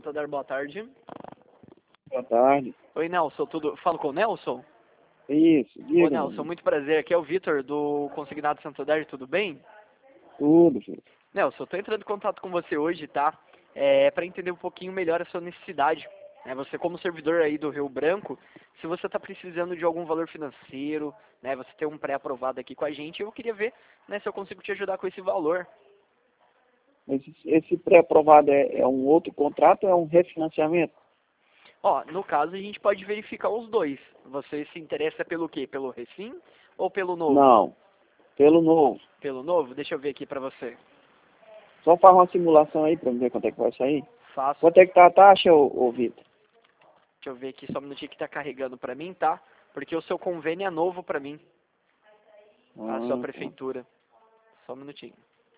Santander, boa tarde. Boa tarde. Oi, Nelson, tudo... Falo com o Nelson? Isso, Ô, diga. Nelson, muito prazer. Aqui é o Vitor, do Consignado Santander, tudo bem? Tudo, filho. Nelson, eu tô entrando em contato com você hoje, tá? Para entender um pouquinho melhor a sua necessidade. Você como servidor aí do Rio Branco, se você está precisando de algum valor financeiro, né? Você tem um pré-aprovado aqui com a gente, eu queria ver, né, se eu consigo te ajudar com esse valor. Esse pré-aprovado é um outro contrato ou é um refinanciamento? Ó, no caso a gente pode verificar os dois. Você se interessa pelo quê? Pelo refim ou pelo novo? Não, pelo novo. Pelo novo? Deixa eu ver aqui pra você. Só faz uma simulação aí pra ver quanto é que vai sair. Faço. Quanto é que tá a taxa, ô Vitor? Deixa eu ver aqui só um minutinho que tá carregando pra mim, tá? Porque o seu convênio é novo pra mim. A sua Tá. prefeitura. Só um minutinho.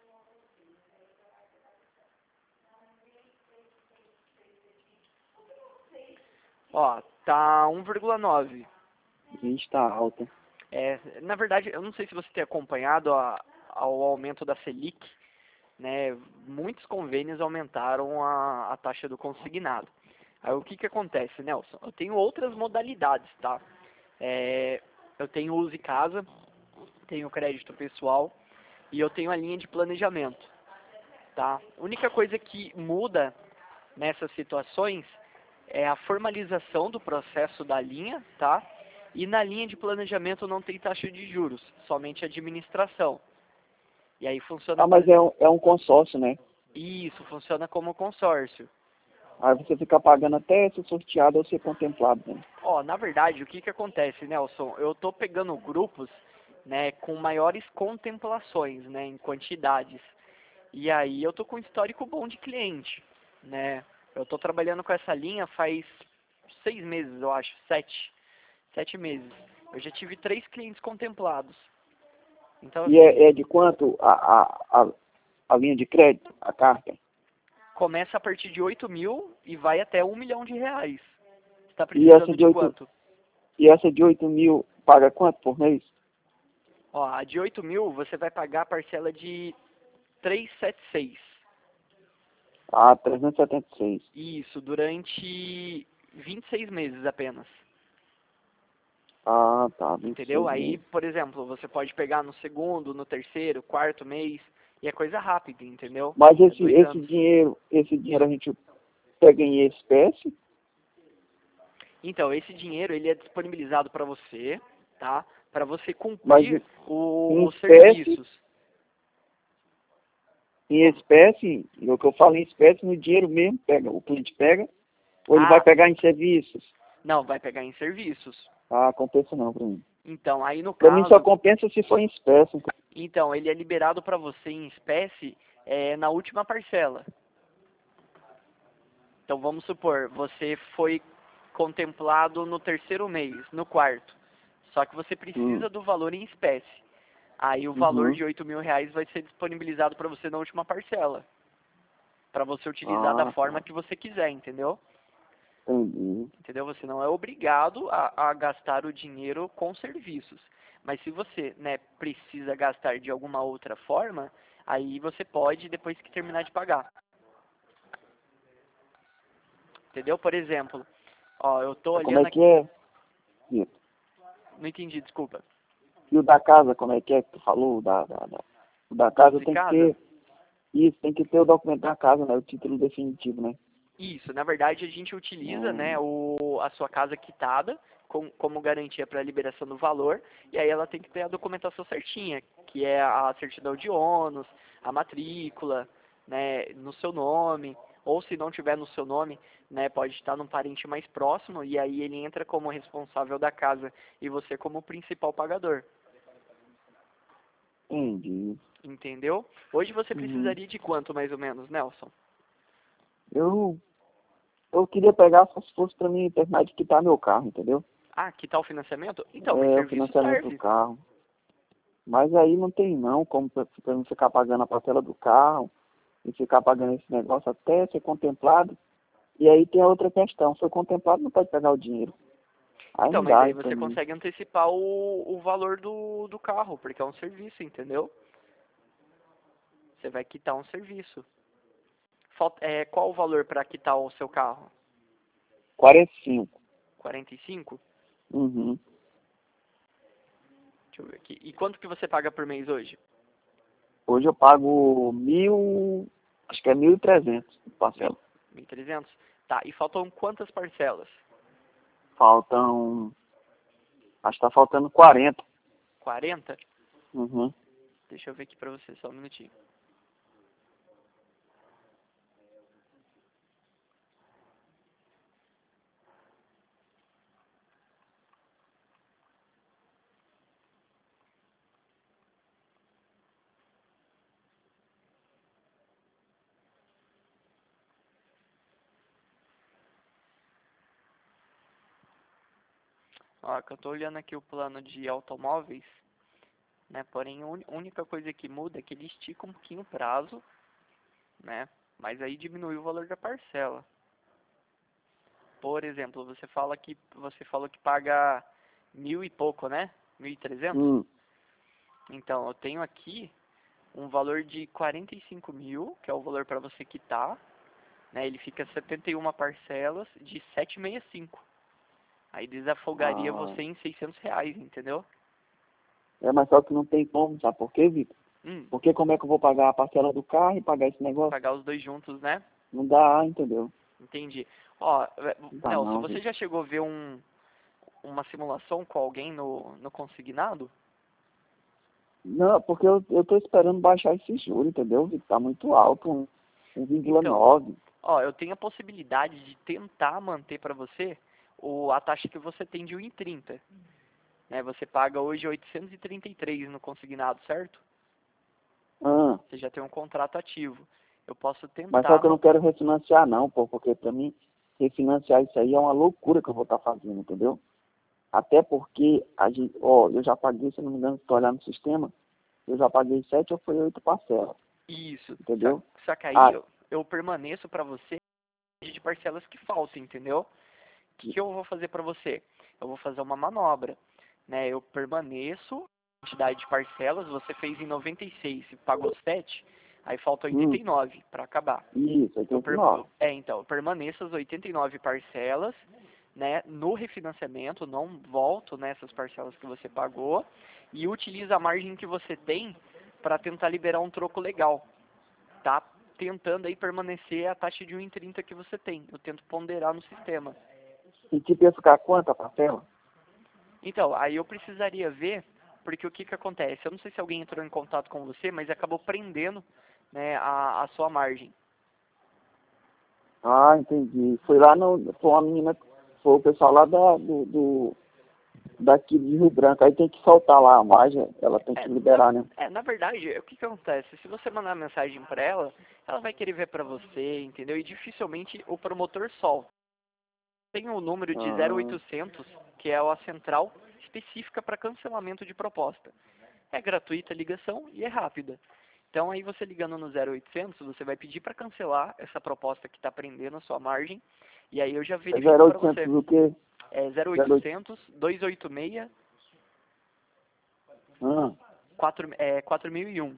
Ó, tá 1,9. A gente tá alta. Na verdade, eu não sei se você tem acompanhado ao aumento da Selic, né? Muitos convênios aumentaram a taxa do consignado. Aí o que acontece, Nelson? Eu tenho outras modalidades, tá? Eu tenho Use Casa, tenho crédito pessoal e eu tenho a linha de planejamento, tá? A única coisa que muda nessas situações é a formalização do processo da linha, tá? E na linha de planejamento não tem taxa de juros, somente administração. E aí funciona... Ah, mas é um consórcio, né? Isso, funciona como consórcio. Aí você fica pagando até ser sorteado ou ser contemplado, né? Ó, na verdade, o que acontece, Nelson? Eu tô pegando grupos, né, com maiores contemplações, né, em quantidades. E aí eu tô com um histórico bom de cliente, né? Eu tô trabalhando com essa linha faz 6 meses, eu acho, 7 meses. Eu já tive 3 clientes contemplados. Então, E assim, é de quanto a linha de crédito, a carta? começa a partir de 8 mil e vai até 1 milhão de reais. Você tá E essa precisando de de 8, quanto? e essa de 8 mil paga quanto por mês? Ó, a de 8 mil você vai pagar a parcela de 376. Ah, 376. Isso, durante 26 meses apenas. Ah, tá, Entendeu? 26 Aí, meses. por exemplo, você pode pegar no segundo, no terceiro, quarto mês, e é coisa rápida, entendeu? Mas É 2 anos. esse dinheiro a gente pega em espécie? Então, esse dinheiro, ele é disponibilizado para você, tá? Para você Mas cumprir em os espécie, serviços. em espécie, o que eu falo em espécie, no dinheiro mesmo, pega, o cliente pega, ou ele vai Ah, pegar em serviços? não, vai pegar em serviços. Ah, compensa não pra mim. Então, aí no Pra mim só caso, compensa se for em espécie. então, ele é liberado para você em espécie na última parcela. Então, vamos supor, você foi contemplado no terceiro mês, no quarto. Só que você Hum. precisa do valor em espécie. Aí o valor Uhum. de 8 mil reais vai ser disponibilizado para você na última parcela. Para você utilizar da Ah, forma tá. que você quiser, entendeu? Entendi. Entendeu? Você não é obrigado a gastar o dinheiro com serviços. Mas se você, né, precisa gastar de alguma outra forma, aí você pode depois que terminar de pagar. Entendeu? Por exemplo, ó, eu tô Como é olhando aqui... que é? Vitor? Não entendi, desculpa. E o da casa, como é que tu falou? O da casa Use tem que casa? ter, isso, tem que ter o documento da casa, né? O título definitivo, né? Isso, na verdade a gente utiliza, né, Hum. a sua casa quitada como garantia para a liberação do valor, e aí ela tem que ter a documentação certinha, que é a certidão de ônus, a matrícula, né, no seu nome, ou se não tiver no seu nome, né, pode estar num parente mais próximo, e aí ele entra como responsável da casa e você como principal pagador, Entendi. entendeu? Hoje você Uhum. precisaria de quanto mais ou menos, Nelson? Eu, eu queria pegar só se fosse pra mim terminar de quitar meu carro, entendeu? Ah, que tal o financiamento? Então, em É, o serviço financiamento do serve. carro. Mas aí não tem não, como pra não ficar pagando a parcela do carro e ficar pagando esse negócio até ser contemplado. E aí tem a outra questão, foi contemplado, não pode pegar o dinheiro. Aí Então, não mas dá aí pra você mim. consegue antecipar o valor do carro, porque é um serviço, entendeu? Você vai quitar um serviço. Qual o valor para quitar o seu carro? 45. 45? Uhum. Deixa eu ver aqui. E quanto que você paga por mês hoje? Hoje eu pago acho que é 1.300 parcela. 1.300? Tá, e faltam quantas parcelas? Acho que tá faltando 40. 40? Uhum. Deixa eu ver aqui pra você, só um minutinho. Ó, que eu tô olhando aqui o plano de automóveis, né? Porém, a única coisa que muda é que ele estica um pouquinho o prazo, né? Mas aí diminui o valor da parcela. Por exemplo, você falou que paga 1.000 e pouco, né? 1.300? Hum. Então, eu tenho aqui um valor de 45 mil, que é o valor para você quitar, né? Ele fica 71 parcelas de 765. Aí desafogaria Ah. você em R$ 600, entendeu? Mas só que não tem como, sabe por quê, Vitor? Hum, Porque como é que eu vou pagar a parcela do carro e pagar esse negócio? pagar os dois juntos, né? Não dá, entendeu? Entendi. Ó, Não dá Nelson, não, você Vitor. já chegou a ver uma simulação com alguém no consignado? Não, porque eu tô esperando baixar esse juro, entendeu, Vitor? Tá muito alto, Então, 1,9. ó, eu tenho a possibilidade de tentar manter para você a taxa que você tem de 1,30. Né? Você paga hoje 833 no consignado, certo? Ah, Você já tem um contrato ativo. Eu posso mas só tentar. que eu não quero refinanciar não, pô, porque pra mim refinanciar isso aí é uma loucura que eu vou estar fazendo, entendeu? Até porque eu já paguei, se não me engano, se tu olhar no sistema, eu já paguei 7 ou foi 8 parcelas, Isso. Só, entendeu? só que aí Ah, eu permaneço para você de parcelas que faltam, entendeu? O que eu vou fazer para você? Eu vou fazer uma manobra, né? Eu permaneço, quantidade de parcelas, você fez em 96 e pagou 7, aí falta 89 para acabar. isso, Eu 89. então, eu permaneço as 89 parcelas, né, no refinanciamento, não volto nessas parcelas que você pagou e utilizo a margem que você tem para tentar liberar um troco legal, tá? Tentando aí permanecer a taxa de 1,30 que você tem. Eu tento ponderar no sistema. E tipo, ia ficar quanto a parcela? Então, aí eu precisaria ver, porque o que que acontece? Eu não sei se alguém entrou em contato com você, mas acabou prendendo, né, a sua margem. Ah, entendi. Foi uma menina, foi o pessoal lá daqui de Rio Branco. Aí tem que soltar lá a margem, ela tem É, que liberar, né? na verdade, o que que acontece? Se você mandar mensagem para ela vai querer ver para você, entendeu? E dificilmente o promotor solta. Tem o número de Ah, 0800, que é a central específica para cancelamento de proposta. É gratuita a ligação e é rápida. Então aí você ligando no 0800, você vai pedir para cancelar essa proposta que está prendendo a sua margem, e aí eu já é verifico para 0800 você. o quê? É 0800. 0800 286 Ah, 4001.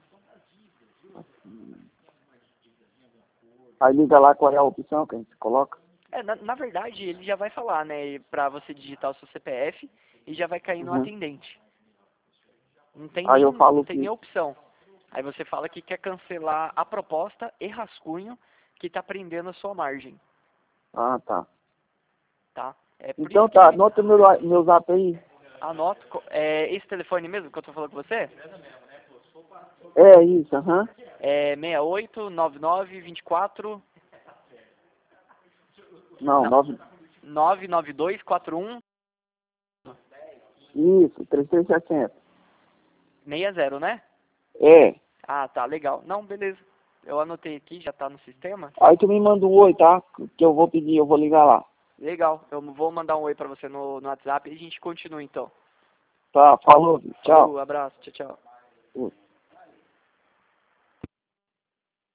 aí liga lá qual é a opção que a gente coloca. Na verdade, ele já vai falar, né, para você digitar o seu CPF e já vai cair no Uhum. atendente. Aí eu Não falo tem nem que. opção. Aí você fala que quer cancelar a proposta e rascunho que está prendendo a sua margem, Ah, tá. tá? É por Então isso tá, que anota meu zap aí. anota, esse telefone mesmo que eu tô falando com você? É isso, aham. É 68 99 24 Não, não, 992 41 Isso, 3360. 60, né? É. Ah, tá, legal. Não, beleza. Eu anotei aqui, já tá no sistema. Aí tu me manda um oi, tá? Que eu vou pedir, eu vou ligar lá. Legal. Eu vou mandar um oi pra você no WhatsApp e a gente continua então. Tá, falou, tchau. Falou, abraço, tchau, tchau. Oi.